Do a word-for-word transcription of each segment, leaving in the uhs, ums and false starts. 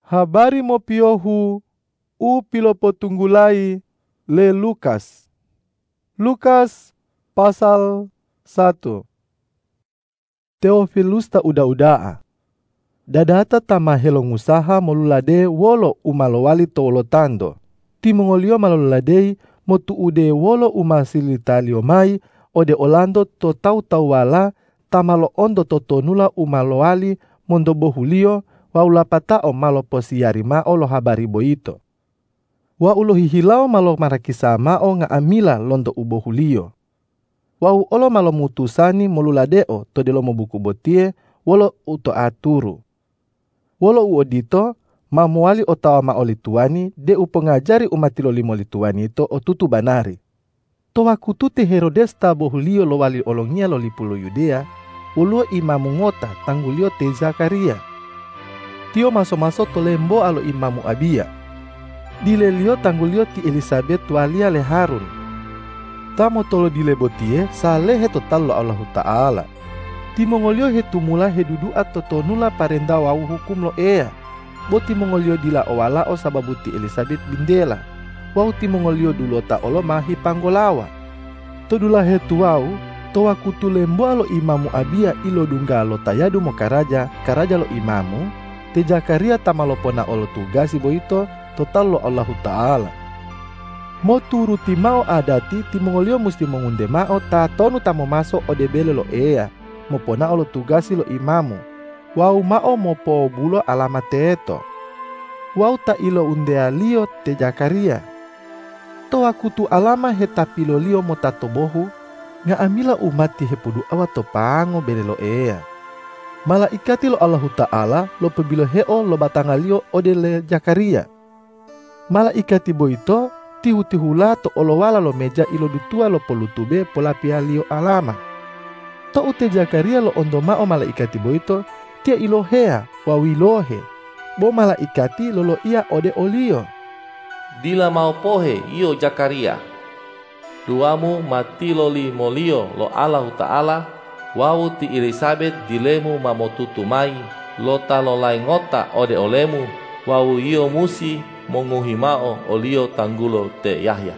Habari mo piohu u pilopotunggulai le Lukas. Lukas pasal satu. Teofilus ta uda-udaa. Dadata tama helong usaha molulade wolo umalowali to tando. Timongolio maloladei motu ude wolo umasilitalio mai ode olando to tau-tau wala tamalo ondo to tonula umalowali mondo bohulio wa ulapatao malo posiari mao lo habari boito. Wa ulo hihilao malo marakisa mao nga amila londo ubohulio. Wa uolo malo mutusani moluladeo to delomo buku botie wolo uto aturu. Wolo uodito mamuali otawa maoli tuani de upengajari umatilo limoli tuani to otutu banari. Towa kutute Herodes ta bohulio lo wali olongia lo lipulo Yudea ulo imamu ngota tanggulio te Zakaria. Tio maso-maso tolembo alo imamu Abia. Dilelio tanggulio ti Elisabeth walia le Harun. Tamo tolo dilebotie salehe total lo Allah Ta'ala. Timongolio hetumula hedudu atau tonula parenda wau hukum lo ea. Bo timongolio dila owala o sababu ti Elisabeth bindela. Wau timongolio dulo ta olo mahi panggolawa. Todula hetu wau towa kutulembo alo imamu Abia ilo dunggalo tayadu mo karaja karaja lo imamu. Te Zakaria tamalopona olo tugasi boito total lo Allah Ta'ala. Mo turuti mao adati timongolio musti mengunde mao ta tonu tamo maso odebele lo ea. Mo pona olo tugasi lo imamu. Wau mao mo po bulo alama teeto. Wau ta ilo undea lio te Zakaria. Toa kutu alama hetapilo lio mo tatobohu. Nga amila umati hepudu awa to pango bele lo ea. Malaikati lo Allah Ta'ala lo pebilo heo lo batangalio odele Zakaria. Malaikati boito tihu-tihula to olowala lo meja ilo dutua lo polutube polapia lio alama. To ute Zakaria lo ondoma o malaikati boito tia ilo hea wawilohe. Bo malaikati lolo ia ode olio. Dila mau pohe iyo Zakaria. Duamu matiloli molio lo Allah Ta'ala. Wau ti Elisabeth dilemu mamotutu mai. Lota lo lai ngota ode olemu. Wau iyo musi monguhimao olio tanggulo te Yahya.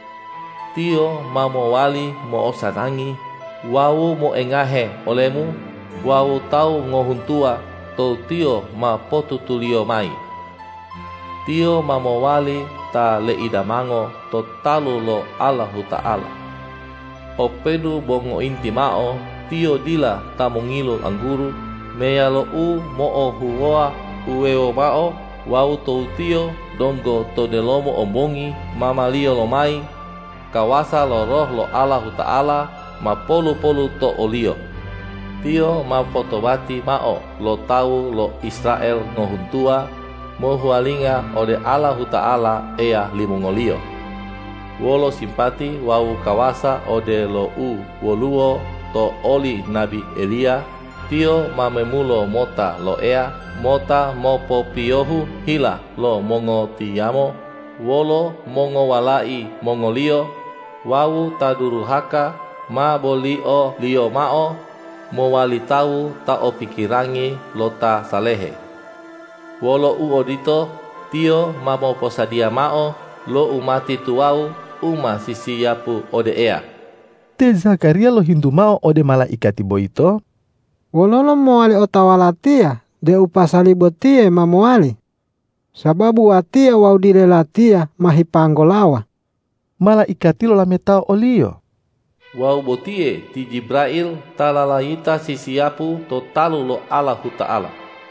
Tio mamo wali mo osanangi. Wau mo engahe olemu. Wau tau ngohuntua to tio ma potutulio mai. Tio mamo wali ta le idamango to talu lo Allah Ta'ala. Opedu bongo inti mao tio dila ta mongilo angguru. Mea lo u mo o huoa uweo mao. Wau to tio donggo to delomo ombongi mamalio lo mai. Kawasa lo roh lo Allah Ta'ala ma polu-polu to olio. Tio ma potobati mao lo tau lo Israel ngohuntua mo hualinga ode Allah Ta'ala ea limungolio. Wolo simpati wau kawasa ode lo u woluo to oli Nabi Elia. Tio ma memulo mota lo ea mota mopo piohu hila lo mongo tiyamo. Wolo mongo walai mongolio. Wau taduruhaka ma bolio lio mao mo wali tau ta o pikirangi lota salehe. Wolo u odito tio ma mo posadia mao lo umati tuau uma sisi yapu ode ea. Te Zakaria lo hindu mao ode malaikati boito. Wololo moali otawalatia de upasali botie mamoali. Sababu watia waudile latia mahipanggolawa. Malaikati lo lametao olio. Wau botie ti Jibrail talalayita sisiapu totalu lo Allah Ta'ala.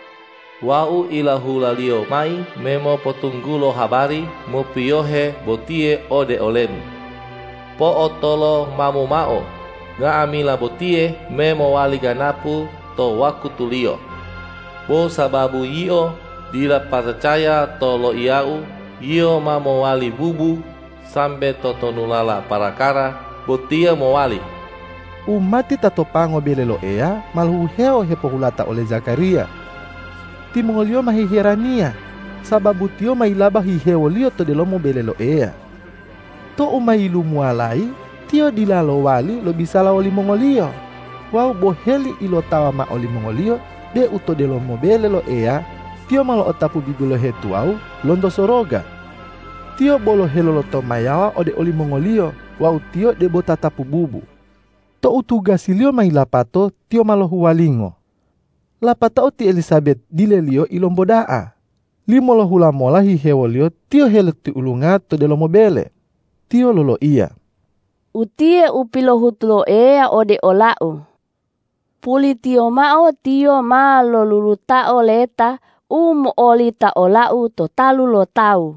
Wau ilahu lalio mai memo potunggulo habari mo piohe botie ode olemu. Po otolo mamu mao nga amila botie memo wali ganapu to wakutulio. Po sababu iyo dila percaya tolo iau iyo mamo wali bubu sambe totonulala parakara. Botia mowali. Umati tatopango belelo ea malhuheo hepohulata oleh Zakaria. Timongolio mahihirania sababu tio mailaba hiheo lio to delomo belelo ea. To umailu mualai tio dilalo wali lo bisala oli mongolio. Wau boheli ilo tawa ma oli mongolio de uto delomo belelo ea tio malo otapu bigulo he tuau londo soroga. Tio bolo heloloto mayawa ode oli mongolio wau tio debo tatapu bubu. To utuga silio mai lapato tio malo huwalingo. Lapatao ti Elisabet dilelio ilombodaa. Limo lo hula mola hi hewolio tio hele ti ulunga to delomo bele. Tio lolo ia. Utie upilo hutlo ea ode olau. Puli tio mao tio ma lo lulutao leta um olita olau to talu lo tau.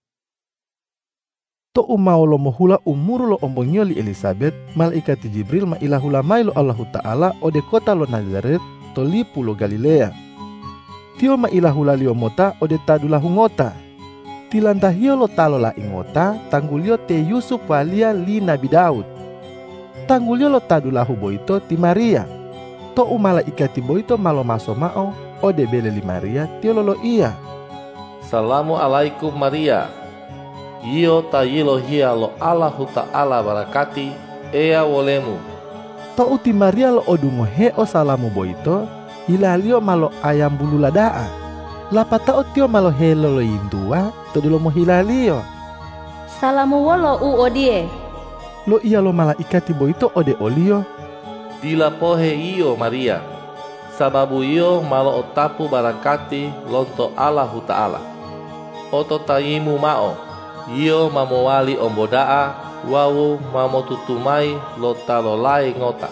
To umao lo mohula umuru lo ombongio li Elisabet malaikat Jibril ma ilahula mai lo Allahu Ta'ala ode kota lo Nazaret to lipu lo Galilea. Tio ma ilahula lio mota ode tadulahu ngota. Tilantahio lo talo la ingota tanggulio te Yusuf walia li Nabi Daud. Tanggulio lo tadulahu boito ti Maria. To umala ikati boito malo maso mao ode bele li Maria tio lolo ia. Salamu alaikum Maria. Iyo tayilo hia lo Allahu Ta'ala barakati ea wolemu. To uti Maria lo odungo he o salamu boito hilalio malo ayam bulu ladaa. Lapata otio malo he lolo indua to dilo mo hilalio. Salamu wolo u odie. Lo iya lo malaikati boito ode olio. Dila pohe iyo Maria. Sababu iyo malo otapu barakati lonto Allahu Ta'ala. Oto tayimu mao. Iyo mamowali ombodaa wawu mamotutumai lo talolai ngota.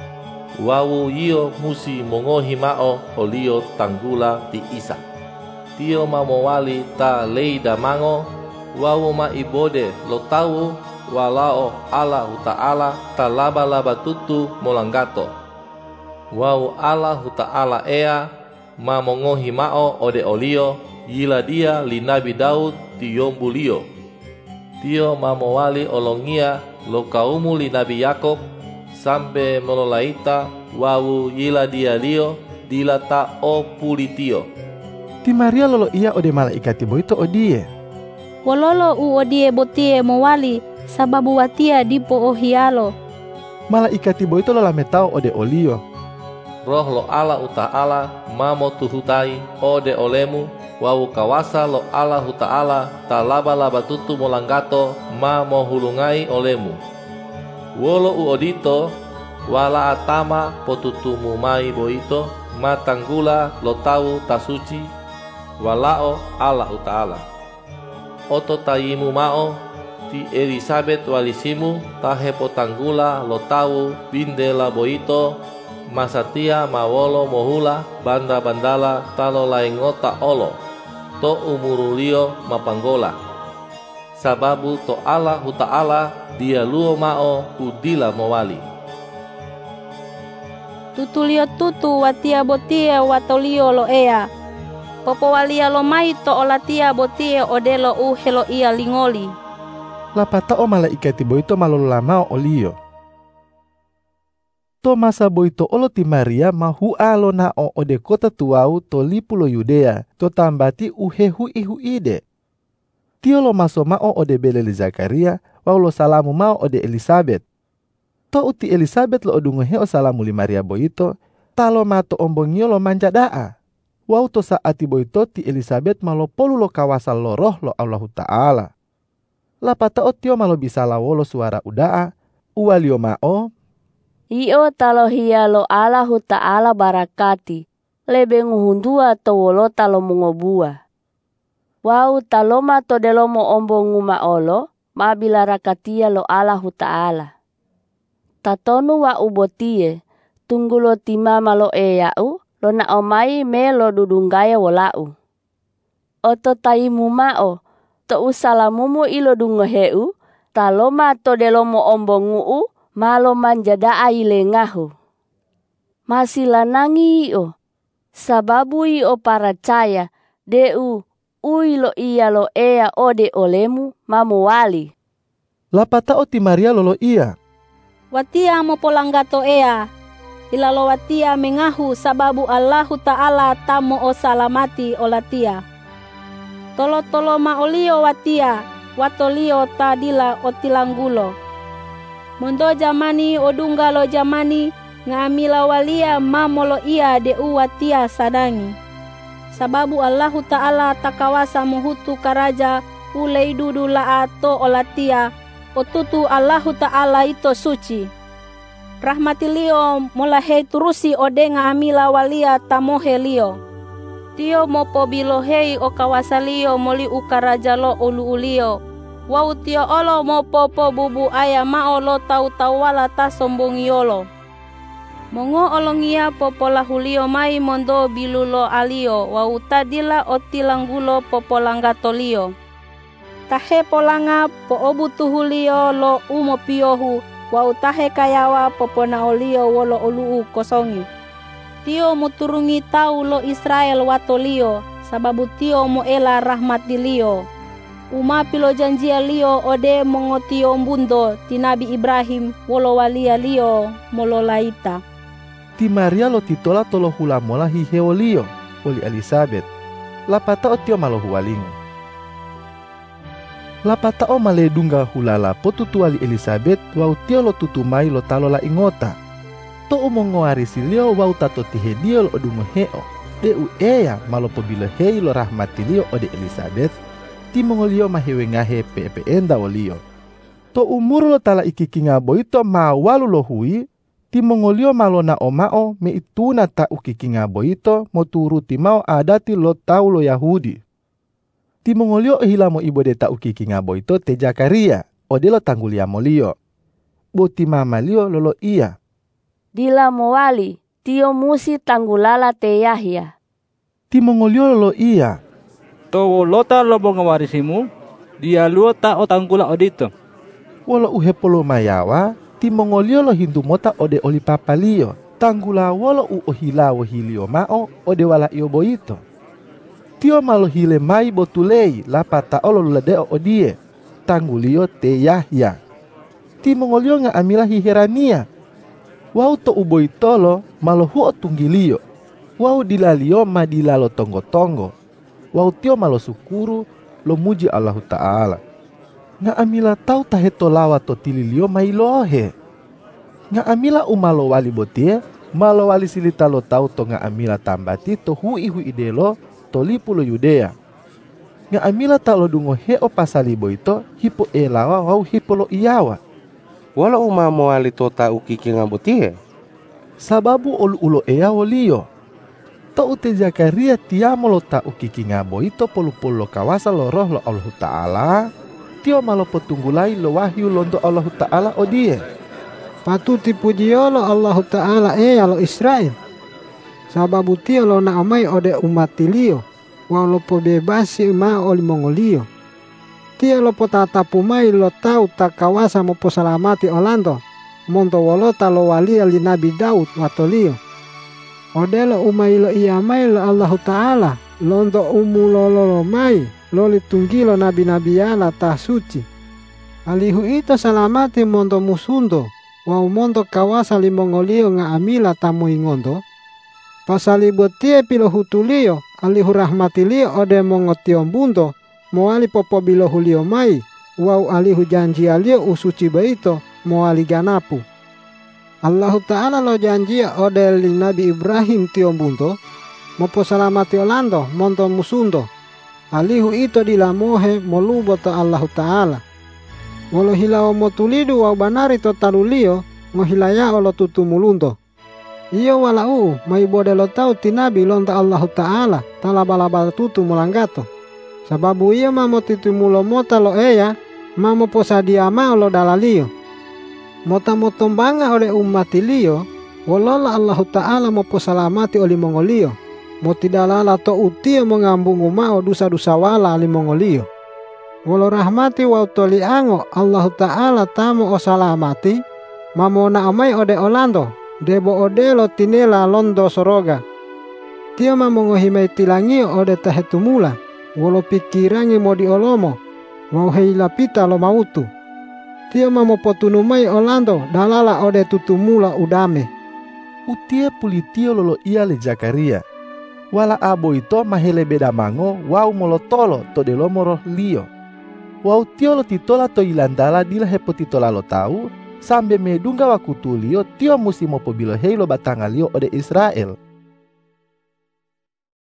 Wawu iyo musi mongohi mao olio tanggula ti Isa. Tio mamowali ta leida mango wawu ma ibode lo tawu walao Allahu Ta'ala ta laba-laba tutu molanggato. Wawu Allahu Ta'ala ea ma mongohi mao ode olio yila dia li Nabi Daud ti yombulio. Tio mamowali olongia lo kaumu li Nabi Yakob sampe mololaita wawu yila dia lio dilata o pulitio. Ti Maria lolo ia ode malaikati boito odie. Wololo u odie botie mowali sababu watia dipo ohialo. Malaikati boito lola metao ode olio. Roh lo Allahu Ta'ala mamo tuhutai ode olemu wawu kawasa lo Allahu Ta'ala ta laba-laba tutu molanggato ma mohulungai olemu. Wolo u odito wala atama potutumu mai boito ma tanggula lo tau tasuci walao Allahu Ta'ala. Oto tayimu mao ti Elisabet walisimu tahe potanggula lo tau bindela boito masatia mawolo mohula banda-bandala talo laingota olo to umurulio mapanggola. Sababu to Allahu Ta'ala dia luo mao udila mowali. Tutulio tutu watia botia watolio lo ea. Popo walia lo mai to olatia botia odelo u helo ia lingoli. Lapata o malaikati boito malolo lamao olio. To masa boito olo ti Maria mahu alo na o ode kota tuau to lipulo Yudea to tambati uhe hui hui ide. Tio lo maso mao ode bele li Zakaria wau lo salamu mao ode Elisabet. To uti Elisabet lo odungo he o salamu li Maria boito talo mato ombongio lo manjadaa. Wau to saati boito ti Elisabet malo polu lo kawasal lo roh lo Allahu Ta'ala. Lapata o tio malo bisa lawolo suara udaa uwalio mao. Iyo talo hia lo Allahu Ta'ala barakati. Lebe nguhundua to wolo talo mungobua. Wau taloma to delomo ombongu maolo. Mabila rakatia lo Allahu Ta'ala. Tatonu wa ubotie. Tunggulo timama lo eyau. Lo na omai me lo dudunggaya wolau. Oto taimu mao. To usalamumu ilo dungoheu. Taloma to delomo ombongu u. Malo manjadaa ilengahu. Masih lanangi o. Sababu i o paracaya. Deu ui lo iya lo ea ode olemu mamuwali. Lapata o ti Maria lolo ia. Watia mo polanggato ea. Ilalo watia mengahu sababu Allahu Ta'ala tamo o salamati olatia. Tolo-tolo maolio watia. Watolio tadila o tilanggulo. Mondo jamani odungga lo jamani ngamila walia mamolo ia de uwatia sadangi. sababu Allahu Ta'ala takawasa muhutu karaja ulei dudu la ato olatia otutu Allahu Ta'ala ito suci. Rahmatilio molahei turusi odenga amila walia tamohe lio. Tio mopo bilohei o kawasalio moli ukaraja lo ulu ulio. Wau tio olo mopo po bubu aya maolo tau tau wala ta sombongiolo. Mongo olongia popola hulio mai mondo bilulo alio. Wau tadila otilanggulo popolanggatolio. Tahe polanga po obutu hulio lo umo piohu. Wau tahe kayawa popona olio wolo oluu kosongi. Tio muturungi tau lo Israel watolio. Sababu tio mo ela rahmat dilio. Uma pilo janjia lio ode mongotio mbundo ti Nabi Ibrahim wolo walia lio mololaita. Ti Maria lo titola tolo hula mola hiheo lio oli Elisabeth. Lapata o tio malo hualingo. Lapata o male dunga hulala potutu ali Elisabeth wau tio lo tutumai lo talo la ingota. To umongo arisi lio wau tato tihedio lo odungo heo. De u eya malo pobilo hei lo rahmati lio ode Elisabeth. Ti mongolio mahewe ngahe pepe enda olio. To umur lo tala ikikinga boito ma walu lo hui. Ti mongolio malo na omao me ituna ta ukikinga boito mo turuti mau adati lo tau lo Yahudi. Ti mongolio hilamo ibo de ta ukikinga boito te Zakaria ode lo tanggulia molio. Boti mama lio lolo iya. Dila mowali tio musi tanggulala te Yahya. Ti mongolio lolo iya. To lota lo bonga warisimu, dia luota o tanggula odito. Wolo uhepolo mayawa, ti mongolio lo hindu mota ode oli papalio, tanggula wolo u ohila wohilio mao ode wala iyo boito. Tio malo hile mai botulei lapata olo ladeo odie, tanggulio te Yahya. Ti mongolio nga amila hiherania. Wau to uboitolo malo huo tunggilio, wau dilalio madilalo tonggo-tonggo. Wau tio malo sukuru lo muji Allahu Ta'ala. Nga amila tau taheto lawa to tililio mai lohe. Nga amila umalo wali botie, malo wali silita lo tau to nga amila tambati to hui hui idelo to lipu lo Yudea. Nga amila ta lo dungo heo pasali boito hipo e lawa wau hipo lo iyawa. Wala umamo wali to ta ukiki nga botie. Sababu olu ulo ea wolio. To ute Zakaria tiamo lo ta ukiki ngabo ito polu-polu kawasa lo roh lo Allah Ta'ala. Tio malo petunggulai lo wahyu londo Allah Ta'ala odie. Patuti pujio lo Allah Ta'ala e lo Israel. Sababu tio lo na amai ode umat tilio. Walau po bebasi ma oli mongolio. Tio lo po tatapumai lo tau tak kawasa mo po salamati olando. Monto wolota lo walia li Nabi Daud watolio. Odelo umai lo iya mai lo Allah Ta'ala londo umu lo lo, lo mai loli tunggilo nabi-nabi ala tah suci. Alihu ito salamati mondo musundo wau mondo kawasa li mongolio nga amila tamu ingondo. Pasali botie pilo hutulio alihu rahmatilio ode mongotio bundo moali popo bilo hulio mai wau alihu janji alio usuci baito moali ganapu. Allah Ta'ala lo janjia ode li Nabi Ibrahim tio bunto mopo salamati olando monto musundo alihu ito dilamohe molubo to Allah Ta'ala. Walo hilao motulidu wau banari to tarulio ngohilaya olo tutu mulundo. Iyo wala uu mai bode lo tau tinabi lonta Allah Ta'ala talabalaba tutu mulanggato. Sababu iyo mamo titu mulo mota lo eya mamo posadia ma lo dalalio. Mota motombanga oleh umat ilio, walola Allah Ta'ala mo posalamati oli mongolio, mo tidalala to utio mengambung umao dusa-dusa wala ali mongolio. Walau rahmati wau toli ango Allah Ta'ala tamu o salamati, mamona amai ode olando, debo odelo tinela londo soroga. Tio mamongohimai tilangio ode tahetumula, walau pikirangi mo di olomo, wau heilapita lo mautu. Tio mamo potunumai olando dalala ode tutumula udame. Utie pulitio lolo ia le Zakaria. Wala abo ito mahele beda mango wau molotolo to de lomoro lio. Wau tio lo titola to ilandala dila hepo titola lo tau sambe medunga wakutulio tio musi mopo bilo hei lo batangalio ode Israel.